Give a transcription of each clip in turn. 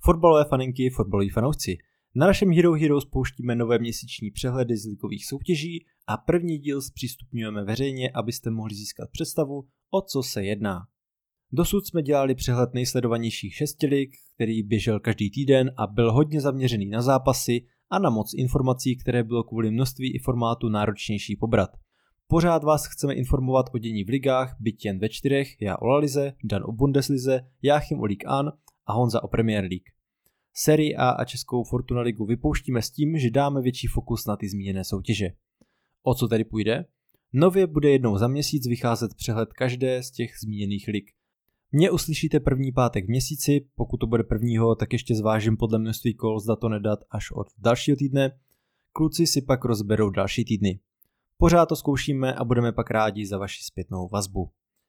Fotbalové faninky, fotbaloví fanoušci. Na našem Hero Hero spouštíme nové měsíční přehledy z ligových soutěží a první díl zpřístupňujeme veřejně, abyste mohli získat představu, o co se jedná. Dosud jsme dělali přehled nejsledovanějších 6 lig, který běžel každý týden a byl hodně zaměřený na zápasy a na moc informací, které bylo kvůli množství i formátu náročnější pobrat. Pořád vás chceme informovat o dění v ligách, byť jen ve 4, já o La Lize, Dan o Bundeslize, Jáchym o Ligue 1 a Honza o Premier League. Serie A a Českou Fortuna ligu vypouštíme s tím, že dáme větší fokus na ty zmíněné soutěže. O co tedy půjde? Nově bude jednou za měsíc vycházet přehled každé z těch zmíněných lig. Mě uslyšíte první pátek v měsíci, pokud to bude prvního, tak ještě zvážím podle množství kol, zda to nedat až od dalšího týdne. Kluci si pak rozberou další týdny. Pořád to zkoušíme a budeme pak rádi za vaši zpětnou vazbu.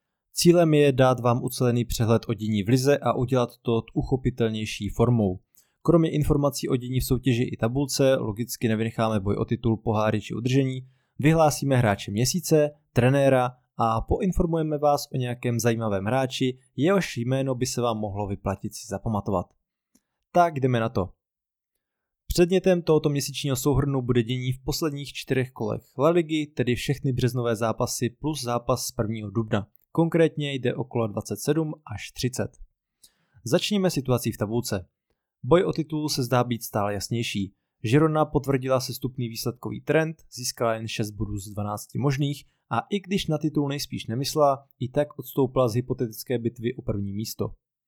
Cílem je dát vám ucelený přehled o dění v lize a udělat to uchopitelnější formou. Kromě informací o dění v soutěži i tabulce, logicky nevynecháme boj o titul, poháry či udržení, vyhlásíme hráče měsíce, trenéra a poinformujeme vás o nějakém zajímavém hráči, jehož jméno by se vám mohlo vyplatit si zapamatovat. Tak jdeme na to. Předmětem tohoto měsíčního souhrnu bude dění v posledních 4 kolech La Ligy, tedy všechny březnové zápasy plus zápas z 1. dubna. Konkrétně jde o kola 27 až 30. Začněme situací v tabulce. Boj o titul se zdá být stále jasnější. Girona potvrdila sestupný výsledkový trend, získala jen 6 bodů z 12 možných a i když na titul nejspíš nemyslela, i tak odstoupila z hypotetické bitvy o první místo.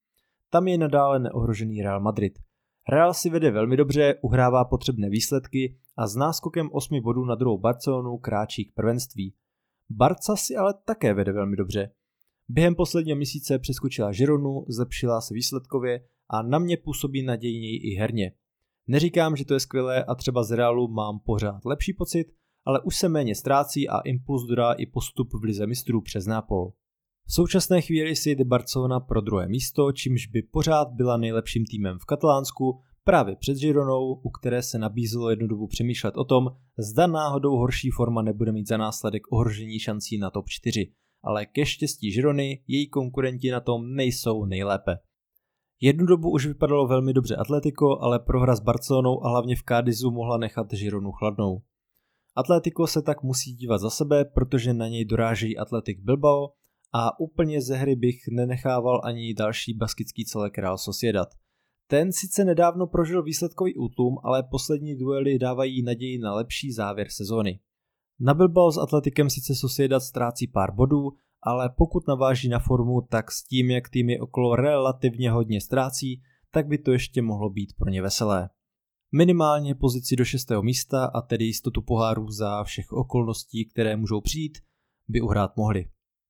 Tam je nadále neohrožený Real Madrid. Real si vede velmi dobře, uhrává potřebné výsledky a s náskokem 8 bodů na druhou Barcelonu kráčí k prvenství. Barca si ale také vede velmi dobře. Během posledního měsíce přeskočila Gironu, zlepšila se výsledkově a na mě působí nadějněji i herně. Neříkám, že to je skvělé a třeba z Realu mám pořád lepší pocit, ale už se méně ztrácí a impuls dodá i postup v lize mistrů přes Nápol. V současné chvíli si jde Barcelona pro druhé místo, čímž by pořád byla nejlepším týmem v Katalánsku, právě před Gironou, u které se nabízelo jednu dobu přemýšlet o tom, zda náhodou horší forma nebude mít za následek ohrožení šancí na top 4, ale ke štěstí Girony její konkurenti na tom nejsou nejlépe. Jednu dobu už vypadalo velmi dobře Atletico, ale prohra s Barcelonou a hlavně v Cádizu mohla nechat Gironu chladnou. Atletico se tak musí dívat za sebe, protože na něj doráží Athletic Bilbao a úplně ze hry bych nenechával ani další baskický celek Real Sociedad. Ten sice nedávno prožil výsledkový útlum, ale poslední duely dávají naději na lepší závěr sezóny. Na Bilbao s Atleticem sice Sociedad ztrácí pár bodů, ale pokud naváží na formu, tak s tím, jak týmy okolo relativně hodně ztrácí, tak by to ještě mohlo být pro ně veselé. Minimálně pozici do 6. místa a tedy jistotu poháru za všech okolností, které můžou přijít, by uhrát mohli.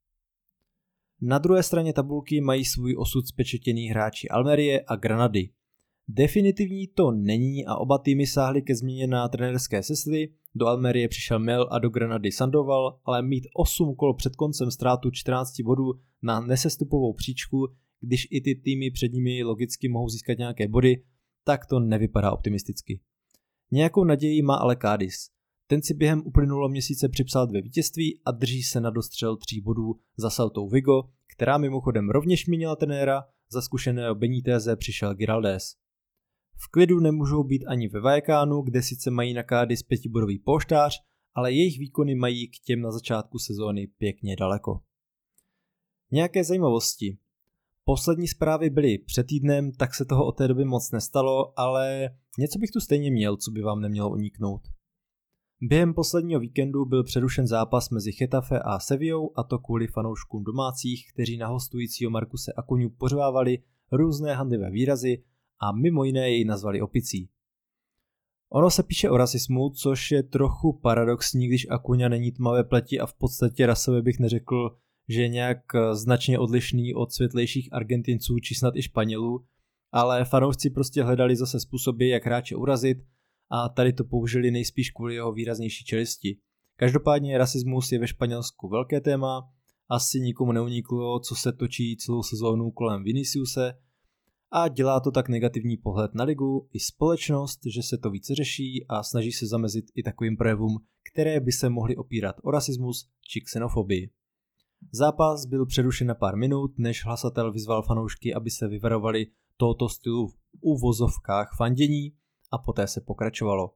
Na druhé straně tabulky mají svůj osud spečetěný hráči Almerie a Granady. Definitivní to není a oba týmy sáhly ke změně na trenérské sestry, do Almerie přišel Mel a do Granady Sandoval, ale mít 8 kol před koncem ztrátu 14 bodů na nesestupovou příčku, když i ty týmy před nimi logicky mohou získat nějaké body, tak to nevypadá optimisticky. Nějakou naději má ale Cádiz. Ten si během uplynulého měsíce připsal 2 vítězství a drží se na dostřel 3 bodů za Celtou Vigo, která mimochodem rovněž měnila trenéra, za zkušeného Beniteze přišel Giraldez. V klidu nemůžou být ani ve Vallecanu, kde sice mají na Cádiz 5bodový polštář, ale jejich výkony mají k těm na začátku sezóny pěkně daleko. Nějaké zajímavosti. Poslední zprávy byly před týdnem, tak se toho od té doby moc nestalo, ale něco bych tu stejně měl, co by vám nemělo uniknout. Během posledního víkendu byl přerušen zápas mezi Getafe a Sevillou, a to kvůli fanouškům domácích, kteří na hostujícího Marcuse Acuñu pořvávali různé hanlivé výrazy a mimo jiné jej nazvali opicí. Ono se píše o rasismu, což je trochu paradoxní, když Acuña není tmavé pleti a v podstatě rasově bych neřekl, že je nějak značně odlišný od světlejších Argentinců či snad i Španělů, ale fanoušci prostě hledali zase způsoby, jak hráče urazit a tady to použili nejspíš kvůli jeho výraznější čelisti. Každopádně rasismus je ve Španělsku velké téma, asi nikomu neuniklo, co se točí celou sezónu kolem Viniciuse a dělá to tak negativní pohled na ligu i společnost, že se to více řeší a snaží se zamezit i takovým projevům, které by se mohly opírat o rasismus či xenofobii. Zápas byl přerušen na pár minut, než hlasatel vyzval fanoušky, aby se vyvarovali tohoto stylu uvozovkách fandění a poté se pokračovalo.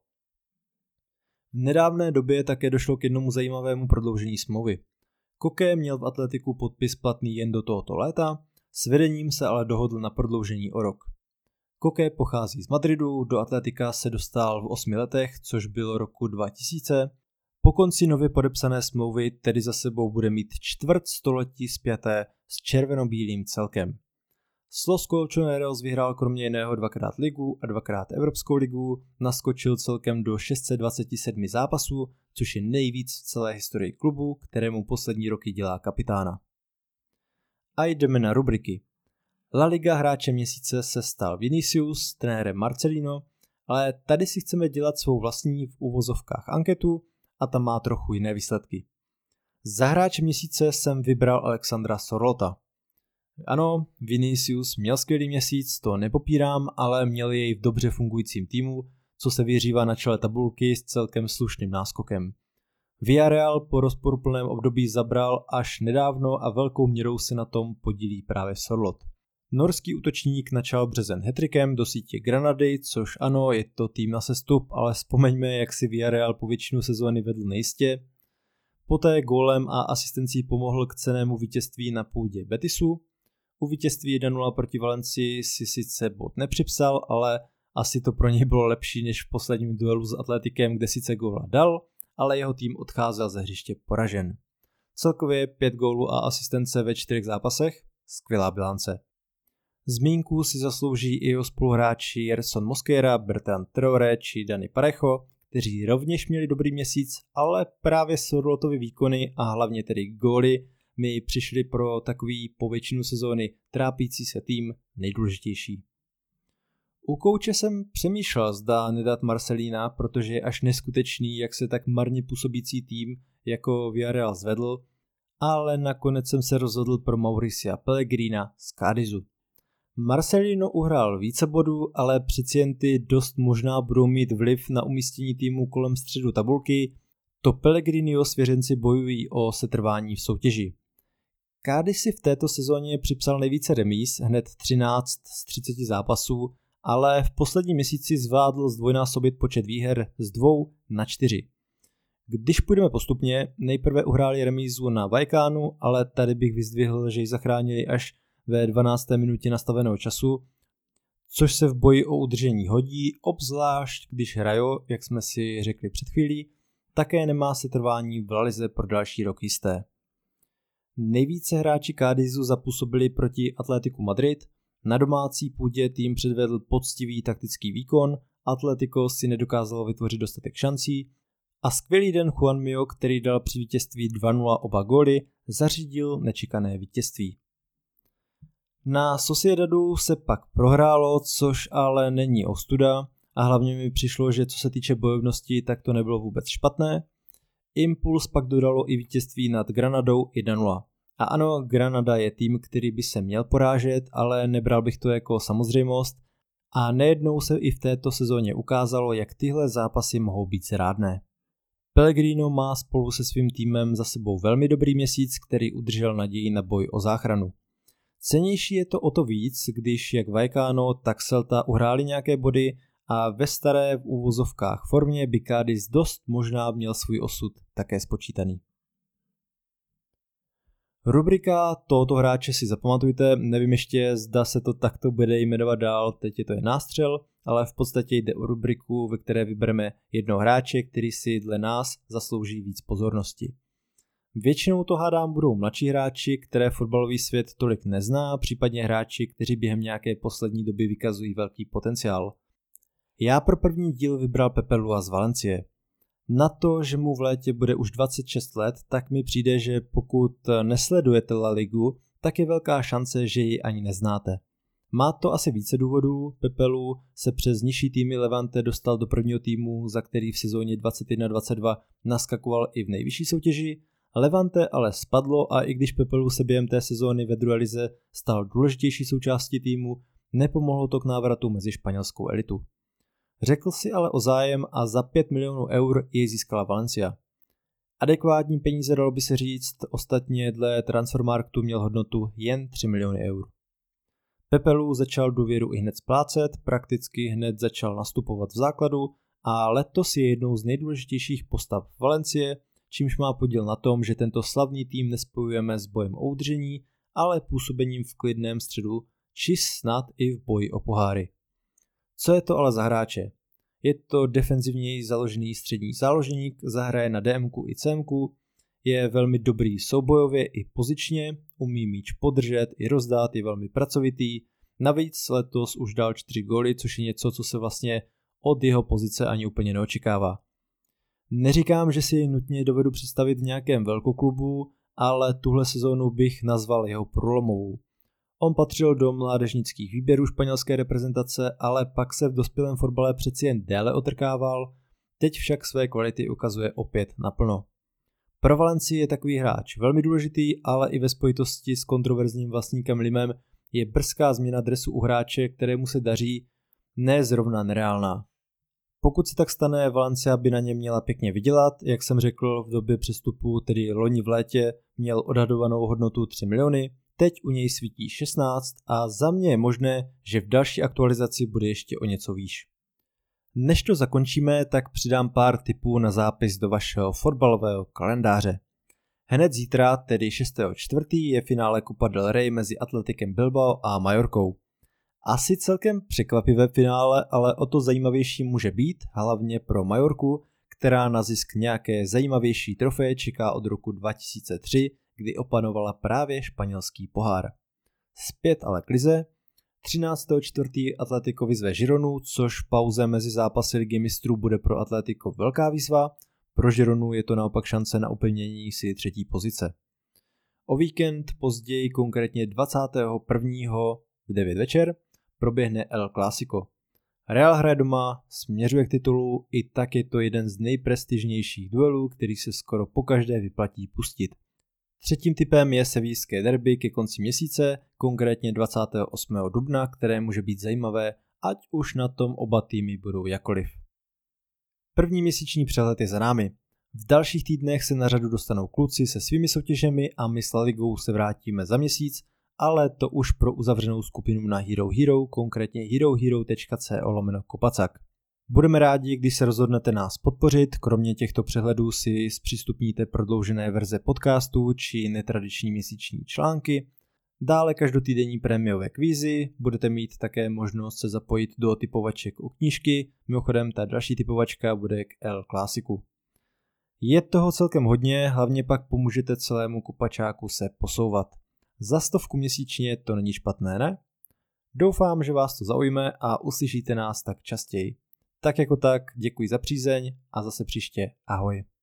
V nedávné době také došlo k jednomu zajímavému prodloužení smlouvy. Koke měl v Atletiku podpis platný jen do tohoto léta, s vedením se ale dohodl na prodloužení o rok. Koke pochází z Madridu, do Atletika se dostal v 8 letech, což bylo roku 2000. Po konci nově podepsané smlouvy tedy za sebou bude mít čtvrtstoletí spjaté s červenobílým celkem. Los Colchoneros vyhrál kromě jiného 2x ligu a 2x Evropskou ligu, naskočil celkem do 627 zápasů, což je nejvíc v celé historii klubu, kterému poslední roky dělá kapitána. A jdeme na rubriky. La Liga hráčem měsíce se stal Vinicius, trenérem Marcelino, ale tady si chceme dělat svou vlastní v uvozovkách anketu a tam má trochu jiné výsledky. Za hráče měsíce jsem vybral Alexandra Sörlotha. Ano, Vinicius měl skvělý měsíc, to nepopírám, ale měl jej v dobře fungujícím týmu, co se vyhřívá na čele tabulky s celkem slušným náskokem. Villarreal po rozporuplném období zabral až nedávno a velkou měrou se na tom podílí právě Sörloth. Norský útočník načal březen hat-trickem do sítě Granady, což ano, je to tým na sestup, ale vzpomeňme, jak si Villarreal po většinu sezóny vedl nejistě. Poté gólem a asistencí pomohl k cennému vítězství na půdě Betisu. U vítězství 1-0 proti Valencii si sice bod nepřipsal, ale asi to pro něj bylo lepší než v posledním duelu s Atletikem, kde sice góla dal, ale jeho tým odcházel ze hřiště poražen. Celkově 5 gólů a asistence ve 4 zápasech, skvělá bilance. Zmínku si zaslouží i jeho spoluhráči Yerson Mosquera, Bertrand Traoré či Dani Parejo, kteří rovněž měli dobrý měsíc, ale právě Sörlothovy výkony a hlavně tedy góly mi přišli pro takový po většinu sezóny trápící se tým nejdůležitější. U kouče jsem přemýšlel, zda nedat Marcelina, protože je až neskutečný, jak se tak marně působící tým jako Villarreal zvedl, ale nakonec jsem se rozhodl pro Mauricia Pellegrina z Cádizu. Marcelino uhrál více bodů, ale přeci jen ty dost možná budou mít vliv na umístění týmu kolem středu tabulky, to Pellegriniho svěřenci bojují o setrvání v soutěži. Cádiz si v této sezóně připsal nejvíce remíz, hned 13 z 30 zápasů, ale v posledním měsíci zvládl zdvojnásobit počet výher z 2 na 4. Když půjdeme postupně, nejprve uhráli remízu na Vallecanu, ale tady bych vyzdvihl, že ji zachránili až ve 12. minutě nastaveného času, což se v boji o udržení hodí, obzvlášť když Rayo, jak jsme si řekli před chvílí, také nemá setrvání v La Lize pro další rok jisté. Nejvíce hráči Cádizu zapůsobili proti Atletiku Madrid, na domácí půdě tým předvedl poctivý taktický výkon, Atletico si nedokázalo vytvořit dostatek šancí a skvělý den Juanmio, který dal při vítězství 2-0 oba góly, zařídil nečekané vítězství. Na Sociedadu se pak prohrálo, což ale není ostuda a hlavně mi přišlo, že co se týče bojovnosti, tak to nebylo vůbec špatné. Impuls pak dodalo i vítězství nad Granadou 1-0. A ano, Granada je tým, který by se měl porážet, ale nebral bych to jako samozřejmost a nejednou se i v této sezóně ukázalo, jak tyhle zápasy mohou být zrádné. Pellegrino má spolu se svým týmem za sebou velmi dobrý měsíc, který udržel naději na boj o záchranu. Cennější je to o to víc, když jak Vallecano, tak Celta uhráli nějaké body a ve staré v úvozovkách formě by Cádiz dost možná měl svůj osud také spočítaný. Rubrika tohoto hráče si zapamatujte, nevím ještě, zda se to takto bude jmenovat dál, teď je to jen nástřel, ale v podstatě jde o rubriku, ve které vybereme jednoho hráče, který si dle nás zaslouží víc pozornosti. Většinou to hádám budou mladší hráči, které fotbalový svět tolik nezná, případně hráči, kteří během nějaké poslední doby vykazují velký potenciál. Já pro první díl vybral Pepe Lua z Valencie. Na to, že mu v létě bude už 26 let, tak mi přijde, že pokud nesledujete La Ligu, tak je velká šance, že ji ani neznáte. Má to asi více důvodů, Pepe Lu se přes nižší týmy Levante dostal do prvního týmu, za který v sezóně 21-22 naskakoval i v nejvyšší soutěži. Levante ale spadlo a i když Pepe Lu se během té sezóny ve druhé lize stal důležitější součástí týmu, nepomohlo to k návratu mezi španělskou elitu. Řekl si ale o zájem a za 5 milionů eur jej získala Valencia. Adekvátní peníze dalo by se říct, ostatně dle Transfermarktu měl hodnotu jen 3 miliony eur. Pepelu začal důvěru i hned splácet, prakticky hned začal nastupovat v základu a letos je jednou z nejdůležitějších postav Valencie, čímž má podíl na tom, že tento slavný tým nespojujeme s bojem o udržení, ale působením v klidném středu, či snad i v boji o poháry. Co je to ale za hráče? Je to defenzivněji založený střední záložník, zahraje na DMku i CMku, je velmi dobrý soubojově i pozičně, umí míč podržet i rozdát, je velmi pracovitý, navíc letos už dal 4 góly, což je něco, co se vlastně od jeho pozice ani úplně neočekává. Neříkám, že si jej nutně dovedu představit v nějakém velkoklubu, ale tuhle sezónu bych nazval jeho průlomovou. On patřil do mládežnických výběrů španělské reprezentace, ale pak se v dospělém fotbale přeci jen déle otrkával, teď však své kvality ukazuje opět naplno. Pro Valencii je takový hráč velmi důležitý, ale i ve spojitosti s kontroverzním vlastníkem Limem je brzká změna dresu u hráče, kterému se daří, ne zrovna nereálná. Pokud se tak stane, Valencia by na ně měla pěkně vydělat, jak jsem řekl v době přestupu, tedy loni v létě, měl odhadovanou hodnotu 3 miliony, teď u něj svítí 16 a za mě je možné, že v další aktualizaci bude ještě o něco výš. Než to zakončíme, tak přidám pár tipů na zápis do vašeho fotbalového kalendáře. Hned zítra, tedy 6.4. je finále Copa del Rey mezi Atletikem Bilbao a Majorkou. Asi celkem překvapivé finále, ale o to zajímavější může být, hlavně pro Majorku, která na zisk nějaké zajímavější trofeje čeká od roku 2003, kdy opanovala právě španělský pohár. Zpět ale k lize. 13.4. Atletico vyzve Gironu, což v pauze mezi zápasy Ligy mistrů bude pro Atletico velká výzva, pro Gironu je to naopak šance na upevnění si 3. pozice. O víkend později, konkrétně 21. v 9 večer, proběhne El Clásico. Real hraje doma, směřuje k titulu, i tak je to jeden z nejprestižnějších duelů, který se skoro pokaždé vyplatí pustit. Třetím typem je sevillské derby ke konci měsíce, konkrétně 28. dubna, které může být zajímavé, ať už na tom oba týmy budou jakoliv. První měsíční přehled je za námi. V dalších týdnech se na řadu dostanou kluci se svými soutěžemi a my s La Ligou se vrátíme za měsíc, ale to už pro uzavřenou skupinu na Hero Hero, konkrétně herohero.co/kopacak. Budeme rádi, když se rozhodnete nás podpořit, kromě těchto přehledů si zpřístupníte prodloužené verze podcastů či netradiční měsíční články, dále každotýdenní prémiové kvízy, budete mít také možnost se zapojit do typovaček u knížky, mimochodem ta další typovačka bude k El Clásiku. Je toho celkem hodně, hlavně pak pomůžete celému kopačáku se posouvat. Za 100 měsíčně to není špatné, ne? Doufám, že vás to zaujme a uslyšíte nás tak častěji. Tak jako tak, děkuji za přízeň a zase příště ahoj.